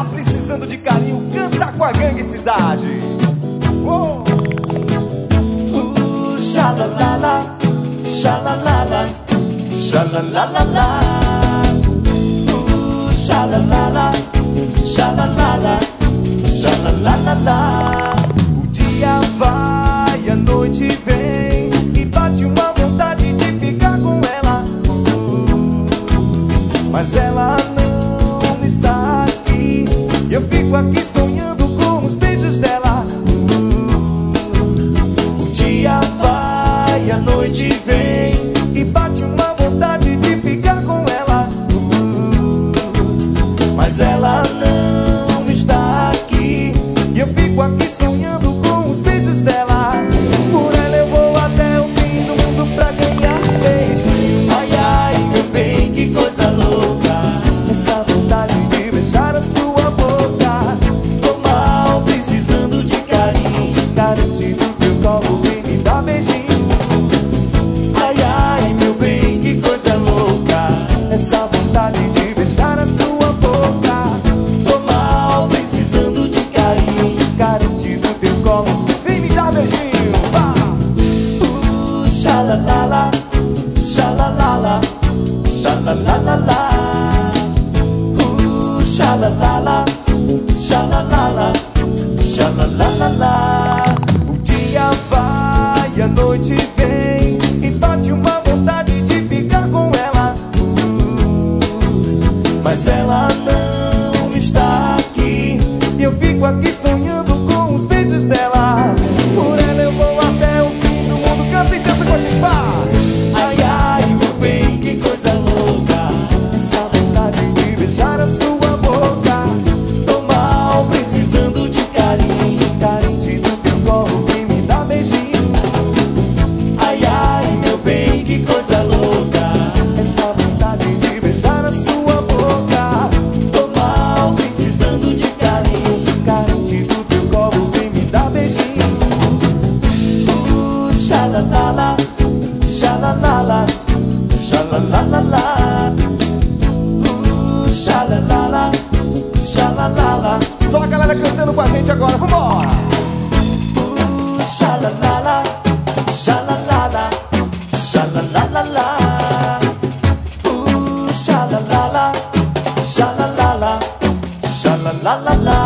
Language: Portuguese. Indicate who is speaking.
Speaker 1: Tá precisando de carinho, canta com a gangue cidade. Oh. Xalalala, xalalala, xalalala. Xalalala, xalalala, xalalala. O dia vai, a noite vem e bate uma vontade de ficar com ela. Mas ela não está aqui. Eu fico aqui sonhando com os beijos dela. O dia vai, a noite vem e bate uma vontade de ficar com ela. Mas ela não está aqui. Eu fico aqui sonhando com os beijos dela. Por ela eu vou até o fim do mundo pra ganhar beijinho. Ai, ai, meu bem, que coisa louca. Essa vontade de beijar a sua boca. Tô mal, precisando de carinho. Carente do teu colo, vem me dar beijinho. Ai, ai, meu bem, que coisa louca. Essa vontade de beijar a sua boca. Tô mal, precisando de carinho. Carente do teu colo, vem me dar beijinho. Xalalala, xalalala, xalalala. Xalalala, xalalala, xalalala. O dia vai, a noite vem e bate uma vontade de ficar com ela. Mas ela não está aqui. Eu fico aqui sonhando com os beijos dela. Por ela eu vou até o fim do mundo. Canta e dança com a gente, vai! Ai, ai, meu bem, que coisa louca. Essa vontade de beijar a sua boca. Tô mal, precisando de carinho. Carente do teu colo, vem me dar beijinho. Ai, ai, meu bem, que coisa louca. Essa vontade de beijar a sua boca. Tô mal, precisando de carinho. Carente do teu colo, vem me dar beijinho. Xalalala, xalalala, xalalala. Xalalala, xalalala. Só a galera cantando com a gente agora, vambora! Xalalala, xalalala, xalalala. Xalalala, xalalala, xalalala.